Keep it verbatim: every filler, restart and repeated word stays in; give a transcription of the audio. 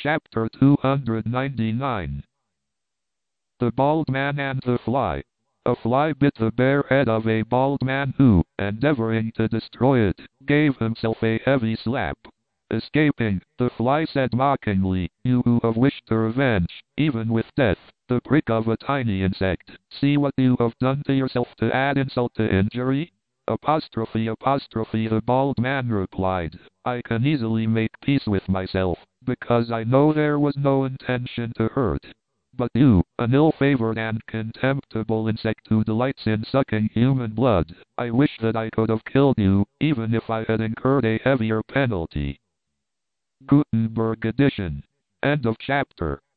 Chapter two hundred ninety-nine. The Bald Man and the Fly. A fly bit the bare head of a bald man who, endeavoring to destroy it, gave himself a heavy slap. Escaping, the fly said mockingly, "You who have wished to revenge, even with death, the prick of a tiny insect, see what you have done to yourself to add insult to injury?" Apostrophe apostrophe the bald man replied, "I can easily make peace with myself, because I know there was no intention to hurt. But you, an ill-favored and contemptible insect who delights in sucking human blood, I wish that I could have killed you, even if I had incurred a heavier penalty." Gutenberg edition. End of chapter.